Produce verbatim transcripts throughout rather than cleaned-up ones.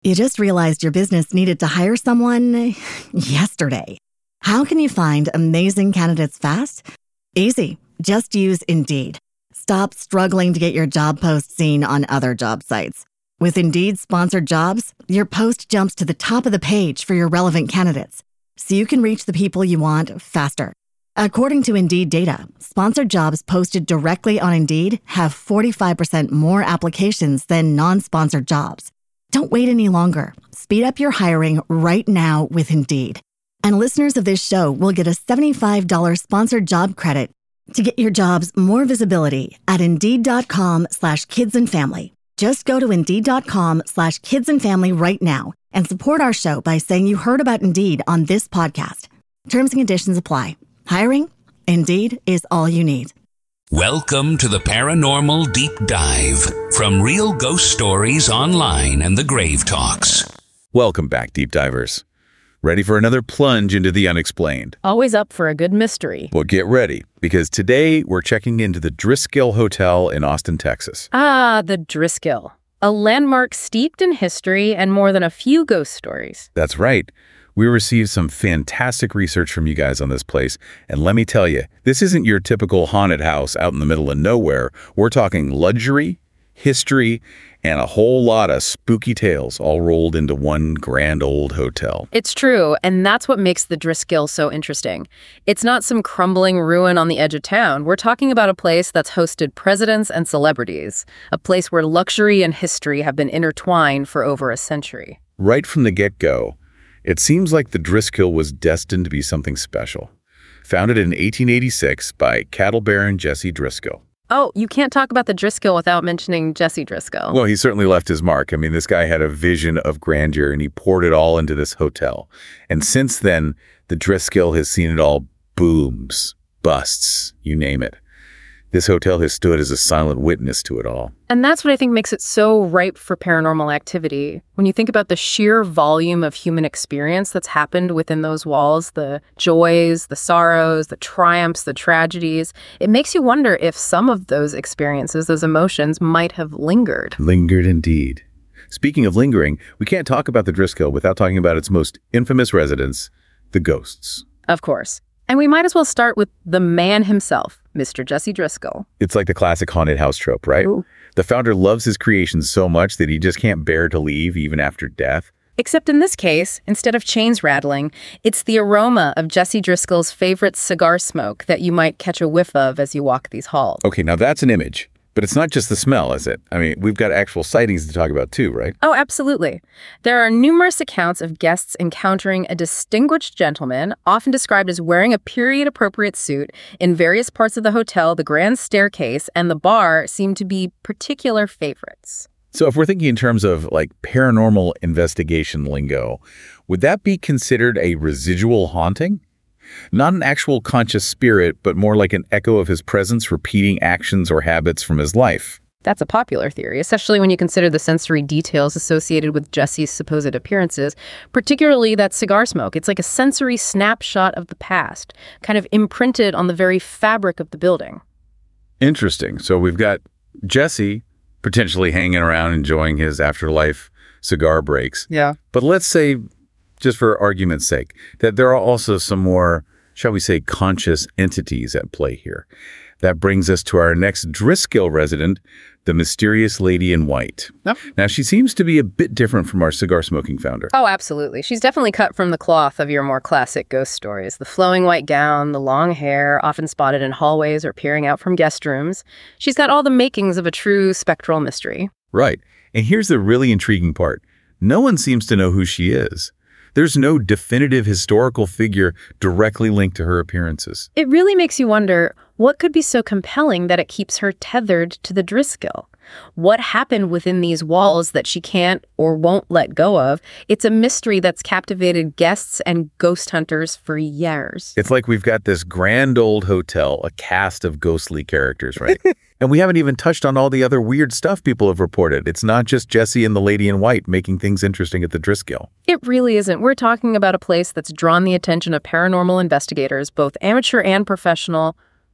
You just realized your business needed to hire someone yesterday. How can you find amazing candidates fast? Easy. Just use Indeed. Stop struggling to get your job post seen on other job sites. With Indeed sponsored jobs, your post jumps to the top of the page for your relevant candidates, so you can reach the people you want faster. According to Indeed data, sponsored jobs posted directly on Indeed have forty-five percent more applications than non-sponsored jobs. Don't wait any longer. Speed up your hiring right now with Indeed. And listeners of this show will get a seventy-five dollars sponsored job credit to get your jobs more visibility at Indeed.com slash kids and family. Just go to Indeed.com slash kids and family right now and support our show by saying you heard about Indeed on this podcast. Terms and conditions apply. Hiring? Indeed is all you need. Welcome to the Paranormal Deep Dive from Real Ghost Stories Online and the Grave Talks. Welcome back, Deep Divers. Ready for another plunge into the unexplained? Always up for a good mystery. Well, get ready, because today we're checking into the Driskill Hotel in Austin, Texas. Ah, the Driskill. A landmark steeped in history and more than a few ghost stories. That's right. We received some fantastic research from you guys on this place, and let me tell you, this isn't your typical haunted house out in the middle of nowhere. We're talking luxury, history, and a whole lot of spooky tales all rolled into one grand old hotel. It's true, and that's what makes the Driskill so interesting. It's not some crumbling ruin on the edge of town. We're talking about a place that's hosted presidents and celebrities, a place where luxury and history have been intertwined for over a century. Right from the get-go, it seems like the Driskill was destined to be something special. Founded in eighteen eighty-six by cattle baron Jesse Driskill. Oh, you can't talk about the Driskill without mentioning Jesse Driskill. Well, he certainly left his mark. I mean, this guy had a vision of grandeur, and he poured it all into this hotel. And since then, the Driskill has seen it all: booms, busts, you name it. This hotel has stood as a silent witness to it all. And that's what I think makes it so ripe for paranormal activity. When you think about the sheer volume of human experience that's happened within those walls, the joys, the sorrows, the triumphs, the tragedies, it makes you wonder if some of those experiences, those emotions, might have lingered. Lingered indeed. Speaking of lingering, we can't talk about the Driskill without talking about its most infamous residents, the ghosts. Of course. And we might as well start with the man himself, Mister Jesse Driskill. It's like the classic haunted house trope, right? Ooh. The founder loves his creations so much that he just can't bear to leave even after death. Except in this case, instead of chains rattling, it's the aroma of Jesse Driskill's favorite cigar smoke that you might catch a whiff of as you walk these halls. Okay, now that's an image. But it's not just the smell, is it? I mean, we've got actual sightings to talk about too, right? Oh, absolutely. There are numerous accounts of guests encountering a distinguished gentleman, often described as wearing a period-appropriate suit. In various parts of the hotel, the grand staircase and the bar seem to be particular favorites. So if we're thinking in terms of like paranormal investigation lingo, would that be considered a residual haunting? Not an actual conscious spirit, but more like an echo of his presence repeating actions or habits from his life. That's a popular theory, especially when you consider the sensory details associated with Jesse's supposed appearances, particularly that cigar smoke. It's like a sensory snapshot of the past, kind of imprinted on the very fabric of the building. Interesting. So we've got Jesse potentially hanging around enjoying his afterlife cigar breaks. Yeah. But let's say, just for argument's sake, that there are also some more, shall we say, conscious entities at play here. That brings us to our next Driskill resident, the mysterious lady in white. Yep. Now, she seems to be a bit different from our cigar-smoking founder. Oh, absolutely. She's definitely cut from the cloth of your more classic ghost stories. The flowing white gown, the long hair, often spotted in hallways or peering out from guest rooms. She's got all the makings of a true spectral mystery. Right. And here's the really intriguing part. No one seems to know who she is. There's no definitive historical figure directly linked to her appearances. It really makes you wonder, what could be so compelling that it keeps her tethered to the Driskill? What happened within these walls that she can't or won't let go of? It's a mystery that's captivated guests and ghost hunters for years. It's like we've got this grand old hotel, a cast of ghostly characters, right? And we haven't even touched on all the other weird stuff people have reported. It's not just Jesse and the lady in white making things interesting at the Driskill. It really isn't. We're talking about a place that's drawn the attention of paranormal investigators, both amateur and professional,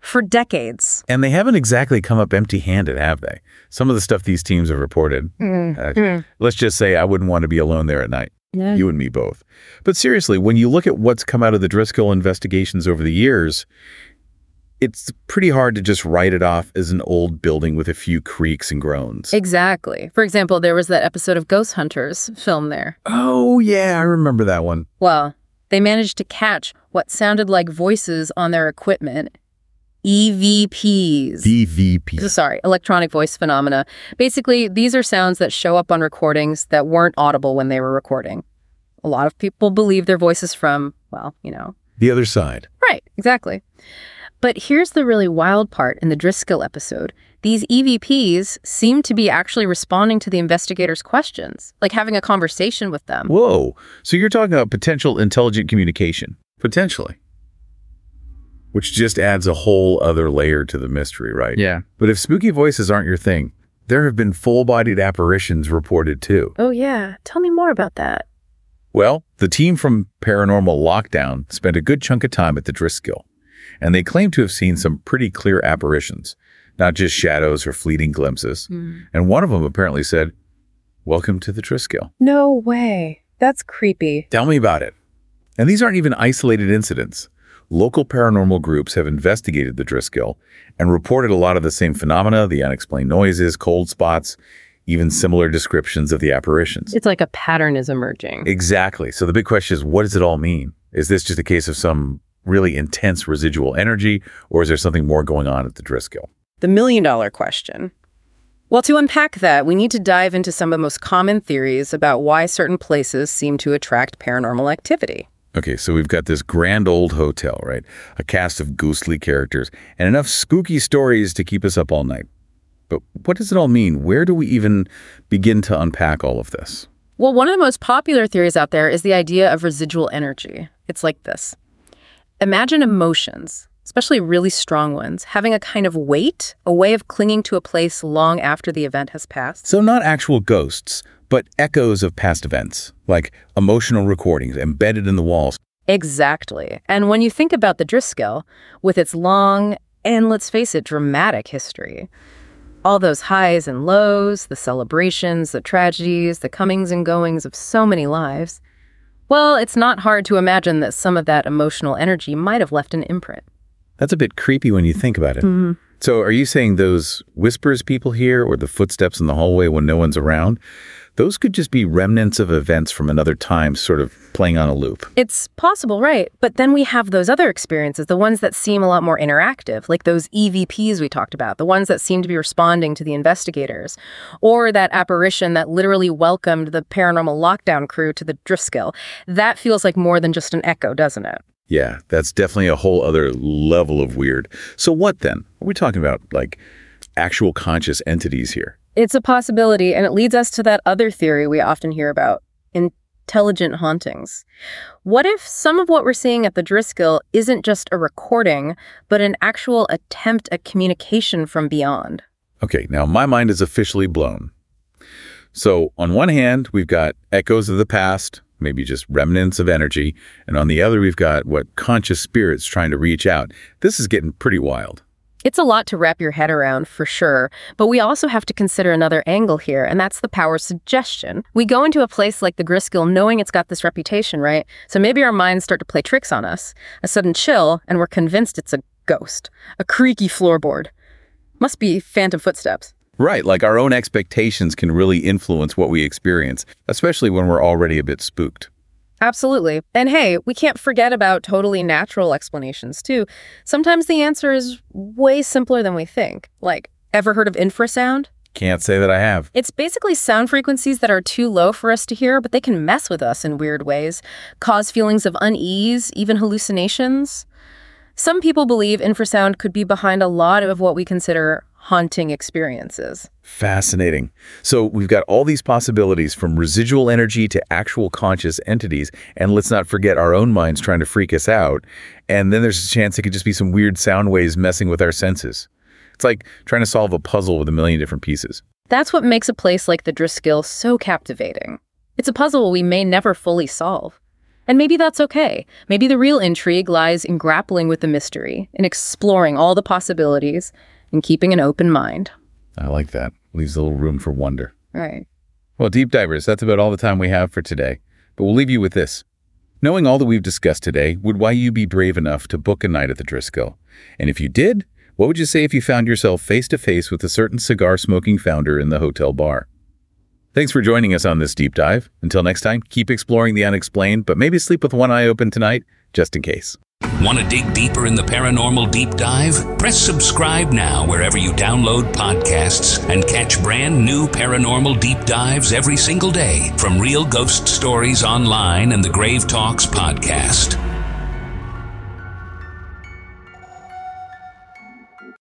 For decades. And they haven't exactly come up empty-handed, have they? Some of the stuff these teams have reported. Mm. Uh, Mm. Let's just say I wouldn't want to be alone there at night. Yeah. You and me both. But seriously, when you look at what's come out of the Driscoll investigations over the years, it's pretty hard to just write it off as an old building with a few creaks and groans. Exactly. For example, there was that episode of Ghost Hunters filmed there. Oh, yeah, I remember that one. Well, they managed to catch what sounded like voices on their equipment. E V Ps. E V P. Sorry, electronic voice phenomena. Basically, these are sounds that show up on recordings that weren't audible when they were recording. A lot of people believe their voices from, well, you know. The other side. Right, exactly. But here's the really wild part in the Driscoll episode. These E V Ps seem to be actually responding to the investigators' questions, like having a conversation with them. Whoa. So you're talking about potential intelligent communication. Potentially. Which just adds a whole other layer to the mystery, right? Yeah. But if spooky voices aren't your thing, there have been full-bodied apparitions reported too. Oh, yeah. Tell me more about that. Well, the team from Paranormal Lockdown spent a good chunk of time at the Driscoll, and they claim to have seen some pretty clear apparitions, not just shadows or fleeting glimpses. Mm. And one of them apparently said, "Welcome to the Driscoll." No way. That's creepy. Tell me about it. And these aren't even isolated incidents. Local paranormal groups have investigated the Driscoll and reported a lot of the same phenomena, the unexplained noises, cold spots, even similar descriptions of the apparitions. It's like a pattern is emerging. Exactly. So the big question is, what does it all mean? Is this just a case of some really intense residual energy, or is there something more going on at the Driscoll? The million-dollar question. Well, to unpack that, we need to dive into some of the most common theories about why certain places seem to attract paranormal activity. Okay, so we've got this grand old hotel, right? A cast of ghostly characters and enough spooky stories to keep us up all night. But what does it all mean? Where do we even begin to unpack all of this? Well, one of the most popular theories out there is the idea of residual energy. It's like this. Imagine emotions, especially really strong ones, having a kind of weight, a way of clinging to a place long after the event has passed. So not actual ghosts, but echoes of past events, like emotional recordings embedded in the walls. Exactly. And when you think about the Driscoll, with its long and, let's face it, dramatic history, all those highs and lows, the celebrations, the tragedies, the comings and goings of so many lives, well, it's not hard to imagine that some of that emotional energy might have left an imprint. That's a bit creepy when you think about it. Mm-hmm. So are you saying those whispers people hear or the footsteps in the hallway when no one's around, those could just be remnants of events from another time sort of playing on a loop? It's possible, right? But then we have those other experiences, the ones that seem a lot more interactive, like those E V Ps we talked about, the ones that seem to be responding to the investigators, or that apparition that literally welcomed the paranormal lockdown crew to the Driscoll. That feels like more than just an echo, doesn't it? Yeah, that's definitely a whole other level of weird. So what then? Are we talking about, like, actual conscious entities here? It's a possibility, and it leads us to that other theory we often hear about, intelligent hauntings. What if some of what we're seeing at the Driscoll isn't just a recording, but an actual attempt at communication from beyond? Okay, now my mind is officially blown. So on one hand, we've got echoes of the past, maybe just remnants of energy, and on the other, we've got what conscious spirits trying to reach out. This is getting pretty wild. It's a lot to wrap your head around, for sure, but we also have to consider another angle here, and that's the power of suggestion. We go into a place like the Driscoll knowing it's got this reputation, right? So maybe our minds start to play tricks on us. A sudden chill, and we're convinced it's a ghost. A creaky floorboard. Must be phantom footsteps. Right, like our own expectations can really influence what we experience, especially when we're already a bit spooked. Absolutely. And hey, we can't forget about totally natural explanations, too. Sometimes the answer is way simpler than we think. Like, ever heard of infrasound? Can't say that I have. It's basically sound frequencies that are too low for us to hear, but they can mess with us in weird ways, cause feelings of unease, even hallucinations. Some people believe infrasound could be behind a lot of what we consider haunting experiences. Fascinating. So we've got all these possibilities from residual energy to actual conscious entities, and let's not forget our own minds trying to freak us out. And then there's a chance it could just be some weird sound waves messing with our senses. It's like trying to solve a puzzle with a million different pieces. That's what makes a place like the Driscoll so captivating. It's a puzzle we may never fully solve. And maybe that's okay. Maybe the real intrigue lies in grappling with the mystery, in exploring all the possibilities, and keeping an open mind. I like that. Leaves a little room for wonder. Right. Well, Deep Divers, that's about all the time we have for today. But we'll leave you with this. Knowing all that we've discussed today, would why you be brave enough to book a night at the Driscoll? And if you did, what would you say if you found yourself face-to-face with a certain cigar-smoking founder in the hotel bar? Thanks for joining us on this deep dive. Until next time, keep exploring the unexplained, but maybe sleep with one eye open tonight, just in case. Want to dig deeper in the paranormal deep dive? Press subscribe now wherever you download podcasts and catch brand new paranormal deep dives every single day from Real Ghost Stories Online and the Grave Talks podcast.